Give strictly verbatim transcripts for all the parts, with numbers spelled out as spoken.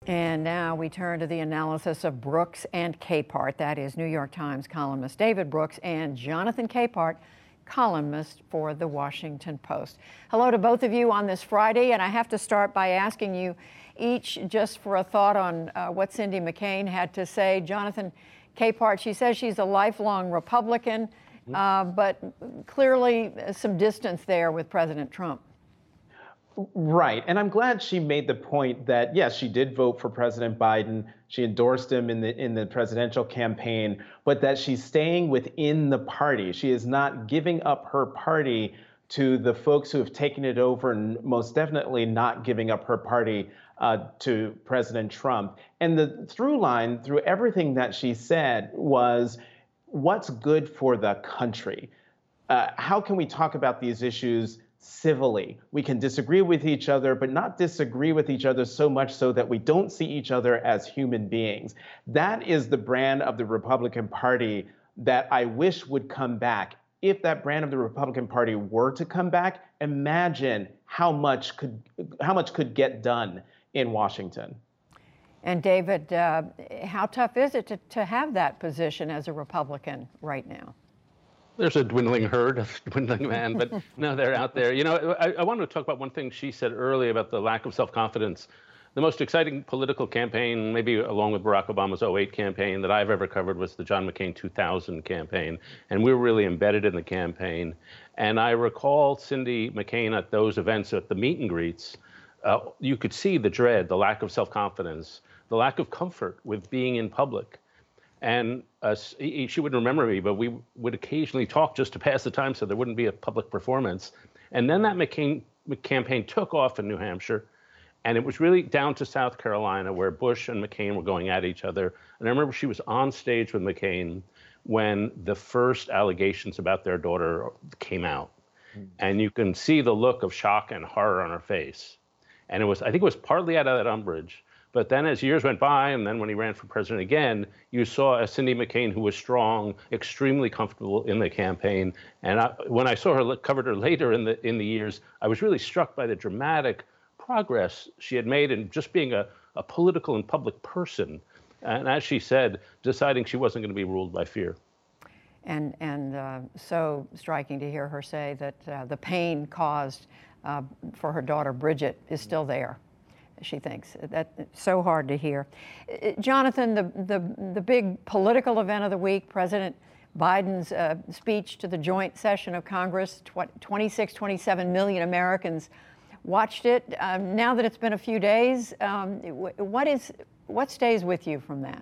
And now we turn to the analysis of Brooks and Capehart. That is New York Times columnist David Brooks and Jonathan Capehart, columnist for The Washington Post. Hello to both of you on this Friday, and I have to start by asking you each just for a thought on uh, what Cindy McCain had to say. Jonathan Capehart, she says she's a lifelong Republican, uh, but clearly some distance there with President Trump. Right. And I'm glad she made the point that, yes, she did vote for President Biden. She endorsed him in the in the presidential campaign, but that she's staying within the party. She is not giving up her party to the folks who have taken it over, and most definitely not giving up her party uh, to President Trump. And the through line through everything that she said was, what's good for the country? Uh, how can we talk about these issues civilly? We can disagree with each other, but not disagree with each other so much so that we don't see each other as human beings. That is the brand of the Republican Party that I wish would come back. If that brand of the Republican Party were to come back, imagine how much could how much could get done in Washington. And David, uh, how tough is it to, to have that position as a Republican right now? There's a dwindling herd of dwindling man, but no, they're out there. You know, I, I wanted to talk about one thing she said earlier about the lack of self-confidence. The most exciting political campaign, maybe along with Barack Obama's oh eight campaign that I've ever covered, was the John McCain two thousand campaign. And we were really embedded in the campaign. And I recall Cindy McCain at those events, at the meet and greets, uh, you could see the dread, the lack of self-confidence, the lack of comfort with being in public. And uh, she wouldn't remember me, but we would occasionally talk just to pass the time so there wouldn't be a public performance. And then that McCain campaign took off in New Hampshire, and it was really down to South Carolina where Bush and McCain were going at each other. And I remember she was on stage with McCain when the first allegations about their daughter came out. Mm-hmm. And you can see the look of shock and horror on her face. And it was, I think it was partly out of that umbrage. But then as years went by, and then when he ran for president again, you saw a Cindy McCain who was strong, extremely comfortable in the campaign. And I, when I saw her, covered her later in the in the years, I was really struck by the dramatic progress she had made in just being a, a political and public person. And as she said, deciding she wasn't going to be ruled by fear. And, and uh, so striking to hear her say that uh, the pain caused uh, for her daughter, Bridget, is still there. She thinks that's so hard to hear. Jonathan, the, the, the big political event of the week, President Biden's uh, speech to the joint session of Congress, twenty-six, twenty-seven million Americans watched it. Um, now that it's been a few days, um, what is, what stays with you from that?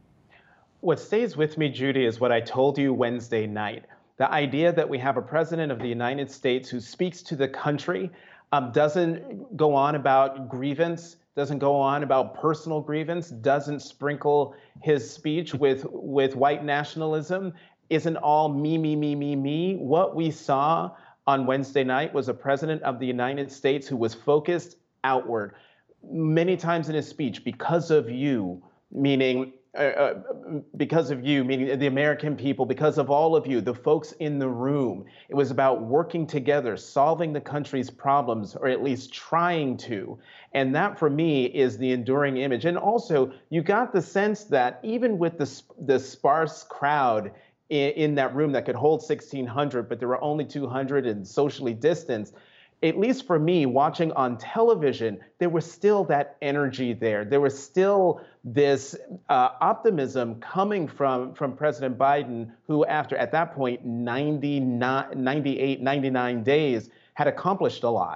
What stays with me, Judy, is what I told you Wednesday night. The idea that we have a president of the United States who speaks to the country, Um, doesn't go on about grievance, doesn't go on about personal grievance, doesn't sprinkle his speech with, with white nationalism, isn't all me, me, me, me, me. What we saw on Wednesday night was a president of the United States who was focused outward. Many times in his speech, because of you, meaning Uh, uh, because of you, meaning the American people, because of all of you, the folks in the room. It was about working together, solving the country's problems, or at least trying to. And that, for me, is the enduring image. And also, you got the sense that even with the, the sparse crowd in, in that room that could hold sixteen hundred, but there were only two hundred and socially distanced, at least for me, watching on television, there was still that energy there. There was still this uh, optimism coming from, from President Biden, who after, at that point, ninety-nine, ninety-eight, ninety-nine days, had accomplished a lot.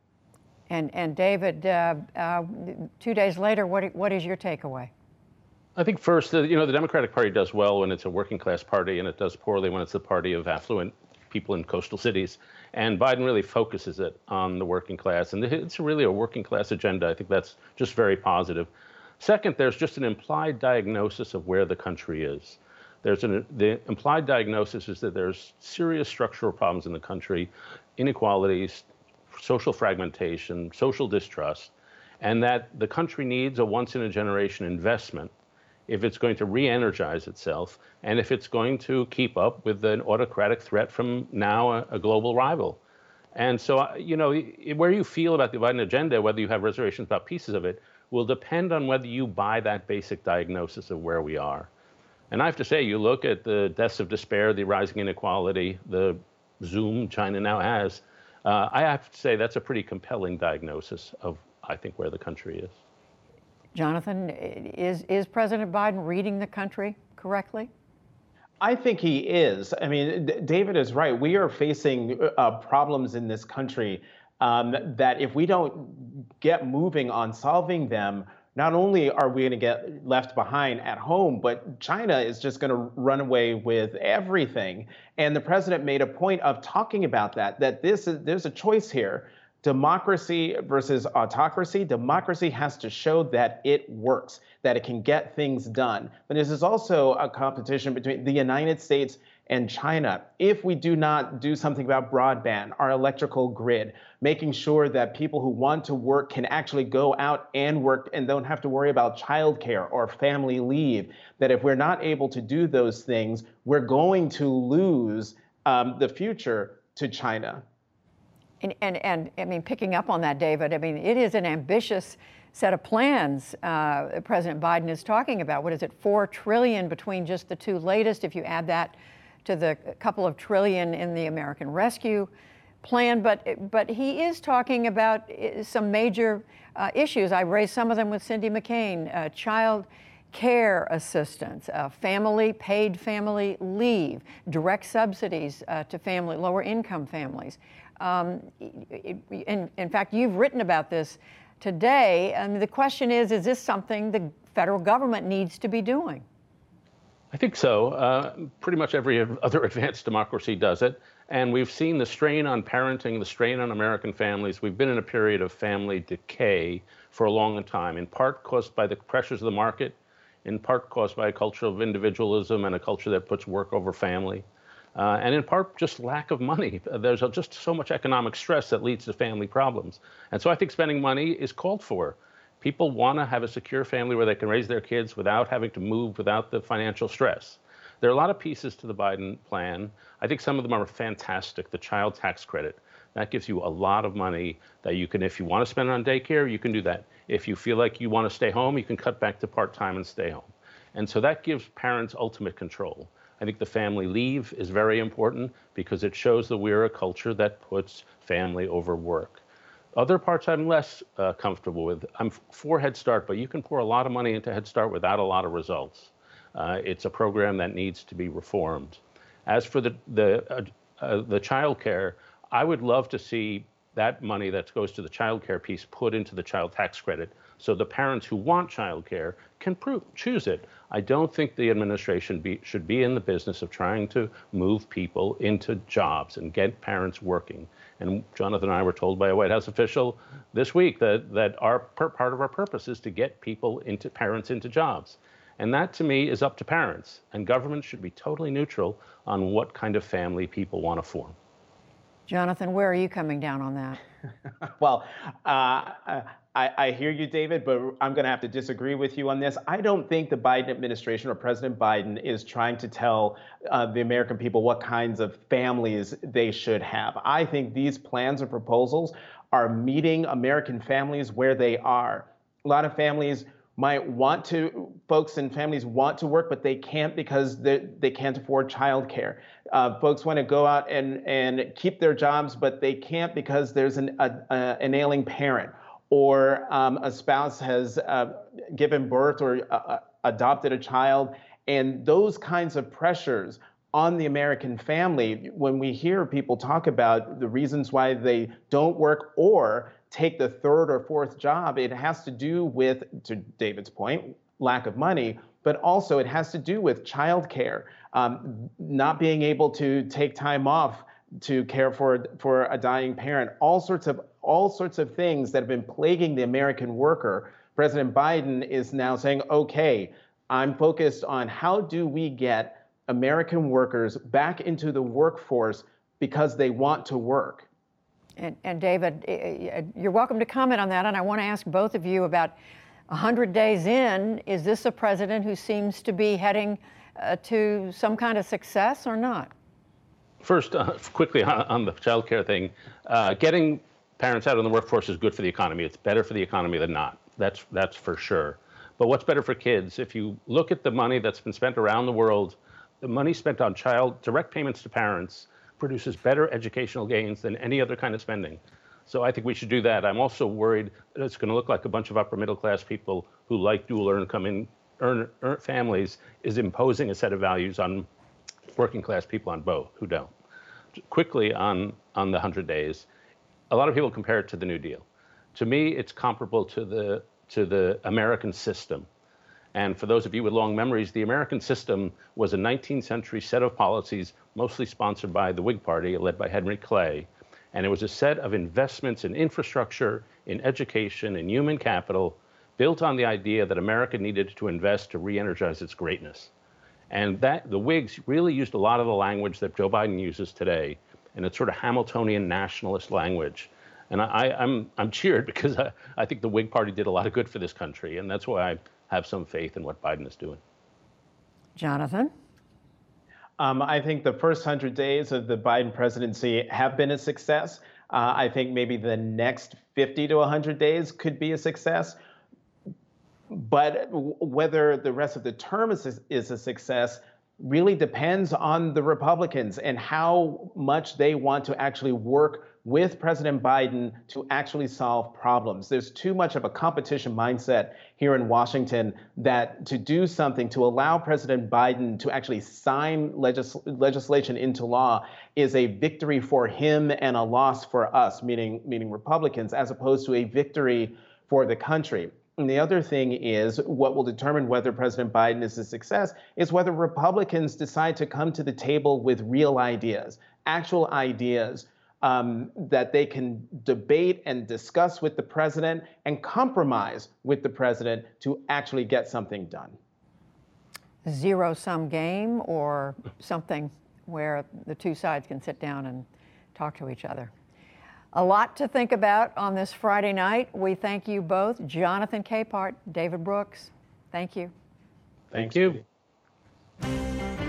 And, and David, uh, uh, two days later, what, what is your takeaway? I think first, uh, you know, the Democratic Party does well when it's a working class party, and it does poorly when it's the party of affluent people in coastal cities. And Biden really focuses it on the working class. And it's really a working class agenda. I think that's just very positive. Second, there's just an implied diagnosis of where the country is. There's an, the implied diagnosis is that there's serious structural problems in the country, inequalities, social fragmentation, social distrust, and that the country needs a once-in-a-generation investment if it's going to re-energize itself, and if it's going to keep up with an autocratic threat from now a, a global rival. And so, you know, where you feel about the Biden agenda, whether you have reservations about pieces of it, will depend on whether you buy that basic diagnosis of where we are. And I have to say, you look at the deaths of despair, the rising inequality, the Zoom China now has, uh, I have to say that's a pretty compelling diagnosis of, I think, where the country is. Jonathan, is, is President Biden reading the country correctly? I think he is. I mean, D- David is right. We are facing uh, problems in this country um, that if we don't get moving on solving them, not only are we going to get left behind at home, but China is just going to run away with everything. And the president made a point of talking about that, that this is, there's a choice here. Democracy versus autocracy. Democracy has to show that it works, that it can get things done. But this is also a competition between the United States and China. If we do not do something about broadband, our electrical grid, making sure that people who want to work can actually go out and work and don't have to worry about childcare or family leave, that if we're not able to do those things, we're going to lose um, the future to China. And, and, and I mean, picking up on that, David, I mean, it is an ambitious set of plans uh, President Biden is talking about. What is it, four trillion dollars between just the two latest, if you add that to the couple of trillion in the American Rescue Plan. But, but he is talking about some major uh, issues. I raised some of them with Cindy McCain, uh, child care assistance, uh, family, paid family leave, direct subsidies uh, to family, lower income families. Um, in, in fact, you've written about this today. And the question is, is this something the federal government needs to be doing? I think so. Uh, pretty much every other advanced democracy does it. And we've seen the strain on parenting, the strain on American families. We've been in a period of family decay for a long time, in part caused by the pressures of the market, in part caused by a culture of individualism and a culture that puts work over family. Uh, and in part, just lack of money. There's just so much economic stress that leads to family problems. And so I think spending money is called for. People want to have a secure family where they can raise their kids without having to move, without the financial stress. There are a lot of pieces to the Biden plan. I think some of them are fantastic. The child tax credit, that gives you a lot of money that you can, if you want to spend it on daycare, you can do that. If you feel like you want to stay home, you can cut back to part-time and stay home. And so that gives parents ultimate control. I think the family leave is very important because it shows that we're a culture that puts family over work. Other parts I'm less uh, comfortable with. I'm for Head Start, but you can pour a lot of money into Head Start without a lot of results. Uh, it's a program that needs to be reformed. As for the the uh, uh, the child care, I would love to see that money that goes to the child care piece put into the child tax credit, so the parents who want child care can prove, choose it. I don't think the administration be, should be in the business of trying to move people into jobs and get parents working. And Jonathan and I were told by a White House official this week that, that our part of our purpose is to get people into parents into jobs. And that, to me, is up to parents. And government should be totally neutral on what kind of family people want to form. Jonathan, where are you coming down on that? Well, uh, I, I hear you, David, but I'm going to have to disagree with you on this. I don't think the Biden administration or President Biden is trying to tell uh, the American people what kinds of families they should have. I think these plans and proposals are meeting American families where they are. A lot of families might want to, folks and families want to work, but they can't because they, they can't afford childcare. Uh, folks want to go out and, and keep their jobs, but they can't because there's an, a, a, an ailing parent, or um, a spouse has uh, given birth or uh, adopted a child. And those kinds of pressures on the American family, when we hear people talk about the reasons why they don't work or take the third or fourth job, it has to do with, to David's point, lack of money, but also it has to do with childcare, um, not being able to take time off to care for for a dying parent, all sorts of all sorts of things that have been plaguing the American worker. President Biden is now saying, okay, I'm focused on how do we get American workers back into the workforce because they want to work. And, and David, you're welcome to comment on that. And I want to ask both of you about one hundred days in, is this a president who seems to be heading uh, to some kind of success or not? First, uh, quickly on the child care thing, uh, getting parents out in the workforce is good for the economy. It's better for the economy than not. That's that's for sure. But what's better for kids? If you look at the money that's been spent around the world, the money spent on child direct payments to parents produces better educational gains than any other kind of spending. So I think we should do that. I'm also worried that it's going to look like a bunch of upper middle class people who like dual income in earn, earn families is imposing a set of values on working class people on both who don't. Quickly on, on the one hundred days, a lot of people compare it to the New Deal. To me, it's comparable to the, to the American system. And for those of you with long memories, the American system was a nineteenth century set of policies, mostly sponsored by the Whig Party, led by Henry Clay. And it was a set of investments in infrastructure, in education, in human capital, built on the idea that America needed to invest to re-energize its greatness. And that the Whigs really used a lot of the language that Joe Biden uses today, and it's sort of Hamiltonian nationalist language. And I, I'm, I'm cheered because I, I think the Whig Party did a lot of good for this country, and that's why I have some faith in what Biden is doing. Jonathan? Um, I think the first one hundred days of the Biden presidency have been a success. Uh, I think maybe the next fifty to one hundred days could be a success. But whether the rest of the term is, is a success really depends on the Republicans and how much they want to actually work with President Biden to actually solve problems. There's too much of a competition mindset here in Washington that to do something to allow President Biden to actually sign legis- legislation into law is a victory for him and a loss for us, meaning, meaning Republicans, as opposed to a victory for the country. And the other thing is what will determine whether President Biden is a success is whether Republicans decide to come to the table with real ideas, actual ideas um, that they can debate and discuss with the president and compromise with the president to actually get something done. Zero-sum game or something where the two sides can sit down and talk to each other. A lot to think about on this Friday night. We thank you both, Jonathan Capehart, David Brooks. Thank you. Thank you.